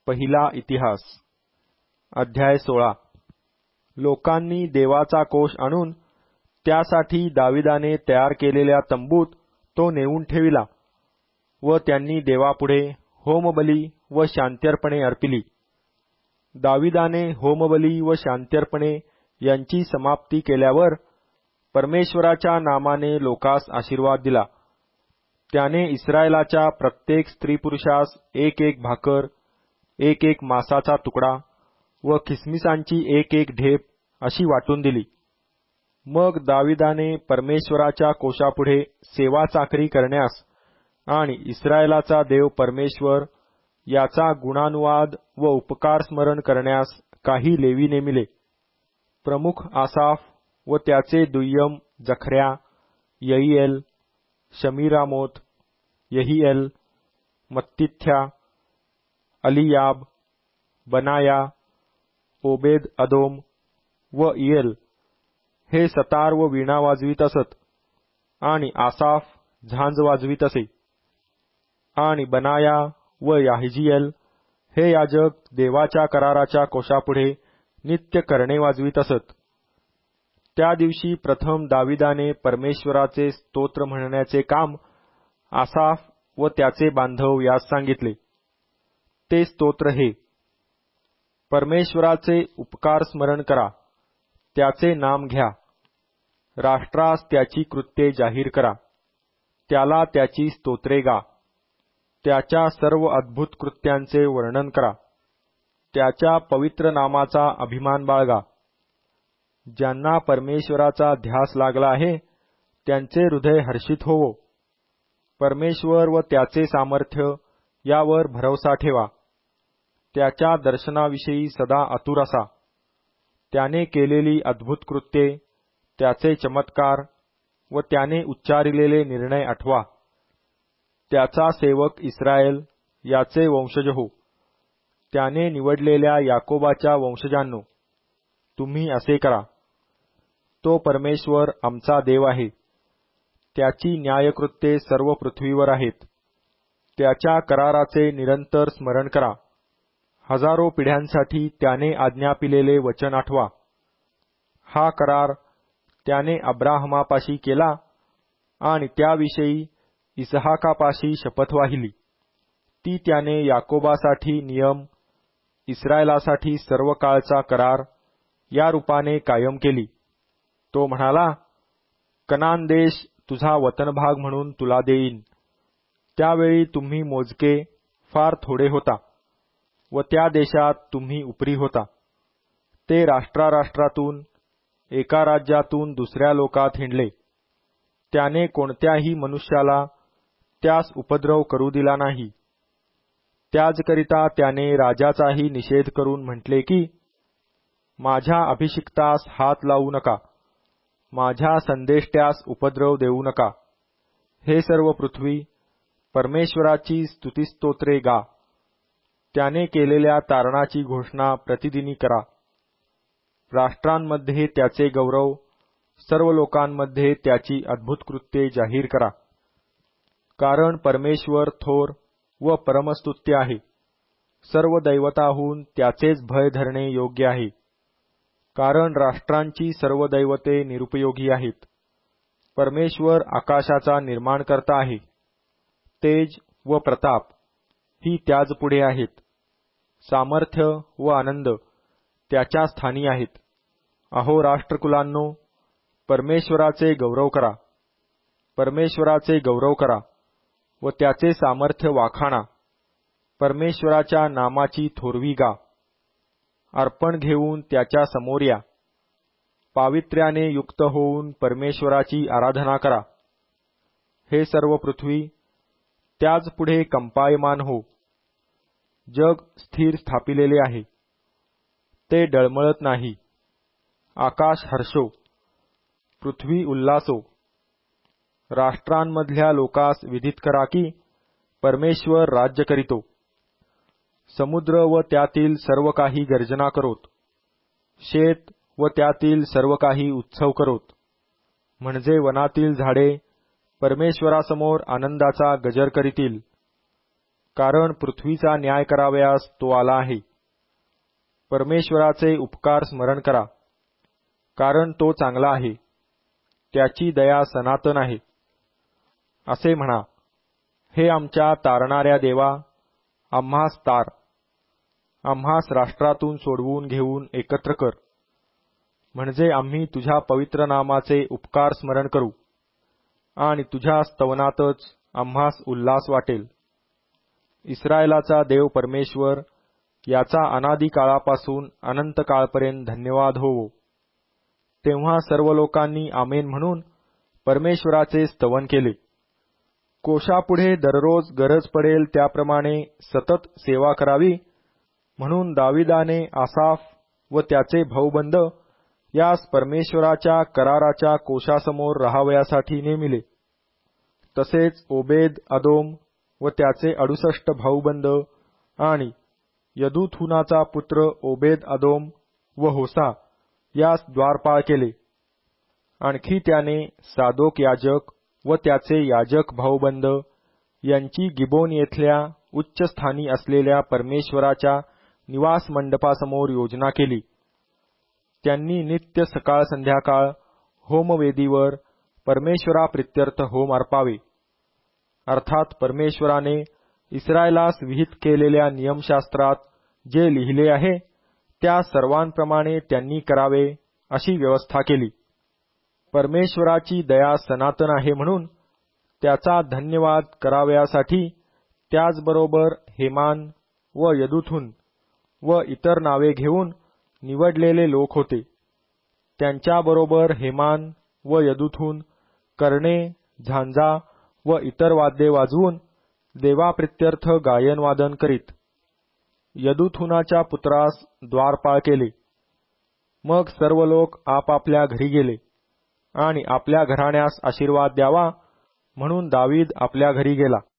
पहिला इतिहास अध्याय 16 लोकांनी देवाचा कोष आणून त्यासाठी दाविदाने तयार केलेल्या तंबूत तो नेऊन ठेविला व त्यांनी देवापुढे होमबली व शांत्यर्पणे अर्पिली. दाविदाने होमबली व शांत्यर्पणे यांची समाप्ती केल्यावर परमेश्वराच्या नामाने लोकास आशीर्वाद दिला. त्याने इस्रायेलाच्या प्रत्येक स्त्रीपुरुषास एक एक भाकर, एक एक मासाचा तुकडा व खिसमिसांची एक एक ढेप अशी वाटून दिली. मग दाविदाने परमेश्वराच्या कोशापुढे सेवा चाकरी करण्यास आणि इस्रायेलाचा देव परमेश्वर याचा गुणानुवाद व उपकार स्मरण करण्यास काही लेवी नेमिले. प्रमुख आसाफ व त्याचे दुय्यम जखर्या, यईएल, शमीरामोत, यहीएल, मत्तिथ्या, अलियाब, बनाया, ओबेद अदोम व इएल हे सतार व वीणा वाजवीत असत आणि आसाफ झांज वाजवीत असे. आणि बनाया व याहिजीएल हे याजक देवाच्या कराराच्या कोशापुढे नित्य करणे वाजवीत असत. त्या दिवशी प्रथम दाविदाने परमेश्वराचे स्तोत्र म्हणण्याचे काम आसाफ व त्याचे बांधव यास सांगितले. ते स्तोत्र हे: परमेश्वराचे उपकार स्मरण करा, त्याचे नाम घ्या, राष्ट्रास त्याची कृत्ये जाहीर करा, त्याला त्याची स्तोत्रे गा, त्याच्या सर्व अद्भुत कृत्यांचे वर्णन करा, त्याच्या पवित्र नामाचा अभिमान बाळगा. ज्यांना परमेश्वराचा ध्यास लागला आहे त्यांचे हृदय हर्षित होवो. परमेश्वर व त्याचे सामर्थ्य यावर भरवसा ठेवा. त्याच्या दर्शनाविषयी सदा आतुर असा. त्याने केलेली अद्भुत कृत्ये, त्याचे चमत्कार व त्याने उच्चारिलेले निर्णय आठवा. त्याचा सेवक इस्रायल याचे वंशज हो. त्याने निवडलेल्या याकोबाच्या वंशजांनो, तुम्ही असे करा. तो परमेश्वर आमचा देव आहे. त्याची न्यायकृत्ये सर्व पृथ्वीवर आहेत. त्याच्या कराराचे निरंतर स्मरण करा. हजारो पिढ्यांसाठी त्याने आज्ञापिलेले वचन आठवा. हा करार त्याने अब्राहमापाशी केला आणि त्याविषयी इसहाकापाशी शपथ वाहिली. ती त्याने याकोबासाठी नियम, इस्रायलासाठी सर्व काळचा करार या रूपाने कायम केली. तो म्हणाला, कनान देश तुझा वतनभाग म्हणून तुला देईन. त्यावेळी तुम्ही मोजके फार थोडे होता व त्या देशात तुम्ही उपरी होता. ते राष्ट्राराष्ट्रातून, एका राज्यातून दुसऱ्या लोकात हिंडले. त्याने कोणत्याही मनुष्याला त्यास उपद्रव करू दिला नाही. त्याचकरिता त्याने राजाचाही निषेध करून म्हटले की, माझ्या अभिषिक्तास हात लावू नका, माझ्या संदेष्ट्यास उपद्रव देऊ नका. हे सर्व पृथ्वी, परमेश्वराची स्तुतिस्तोत्रे गा. त्याने केलेल्या तारणाची घोषणा प्रतिदिनी करा. राष्ट्रांमध्ये त्याचे गौरव, सर्व लोकांमध्ये त्याची अद्भुत कृत्ये जाहीर करा. कारण परमेश्वर थोर व परमस्तुत्य आहे. सर्व दैवताहून त्याचेच भय धरणे योग्य आहे. कारण राष्ट्रांची सर्व दैवते निरुपयोगी आहेत. परमेश्वर आकाशाचा निर्माणकर्ता आहे. तेज व प्रताप ही त्याचपुढे आहेत. सामर्थ्य व आनंद त्याच्या स्थानी आहेत. अहो राष्ट्रकुलांनो, परमेश्वराचे गौरव करा. परमेश्वराचे गौरव करा व त्याचे सामर्थ्य वाखाणा. परमेश्वराच्या नामाची थोरवी गा. अर्पण घेऊन त्याच्या समोर या. पावित्र्याने युक्त होऊन परमेश्वराची आराधना करा. हे सर्व पृथ्वी, त्याच पुढे कंपायमान हो. जग स्थिर स्थापिलेले आहे, ते डळमळत नाही. आकाश हर्षो, पृथ्वी उल्हासो. राष्ट्रांमधल्या लोकास विदित करा की परमेश्वर राज्य करीतो. समुद्र व त्यातील सर्व काही गर्जना करोत. शेत व त्यातील सर्व काही उत्सव करोत. म्हणजे वनातील झाडे परमेश्वरासमोर आनंदाचा गजर करीतील. कारण पृथ्वीचा न्याय करावयास तो आला आहे. परमेश्वराचे उपकार स्मरण करा, कारण तो चांगला आहे, त्याची दया सनातन आहे. असे म्हणा, हे आमच्या तारणाऱ्या देवा, आम्हास तार, आम्हास राष्ट्रातून सोडवून घेऊन एकत्र कर, म्हणजे आम्ही तुझ्या पवित्र नामाचे उपकार स्मरण करू आणि तुझ्या स्तवनातच आम्हास उल्हास वाटेल. इस्रायलाचा देव परमेश्वर, याचा अनादी काळापासून अनंत काळपर्यंत धन्यवाद होवो. तेव्हा सर्व लोकांनी आमेन म्हणून परमेश्वराचे स्तवन केले. कोशापुढे दररोज गरज पडेल त्याप्रमाणे सतत सेवा करावी म्हणून दाविदाने आसाफ व त्याचे भाऊबंद यास परमेश्वराच्या कराराच्या कोशासमोर राहावयासाठी नेमिले. तसेच ओबेद अदोम व त्याचे 68 भाऊबंद आणि यदुथुनाचा पुत्र ओबेद अदोम व होसा यास द्वारपाळ केले. आणखी त्याने सादोक याजक व त्याचे याजक भाऊबंद यांची गिबोन येथल्या उच्च स्थानी असलेल्या परमेश्वराच्या निवास मंडपासमोर योजना केली. त्यांनी नित्य सकाळ संध्याकाळ होमवेदीवर परमेश्वराप्रित्यर्थ होम अर्पावे. अर्थात परमेश्वराने इस्रायलास विहित केलेल्या नियमशास्त्रात जे लिहिले आहे त्या सर्वांप्रमाणे त्यांनी करावे अशी व्यवस्था केली. परमेश्वराची दया सनातन आहे म्हणून त्याचा धन्यवाद करावयासाठी त्याचबरोबर हेमान व यदुथून व इतर नावे घेऊन निवडलेले लोक होते. त्यांच्याबरोबर हेमान व यदुथून कर्णे, झांजा व इतर वाद्ये वाजवून देवाप्रित्यर्थ गायनवादन करीत. यदुथुनाच्या पुत्रास द्वारपाळ केले. मग सर्व लोक आपापल्या घरी गेले आणि आपल्या घराण्यास आशीर्वाद द्यावा म्हणून दावीद आपल्या घरी गेला.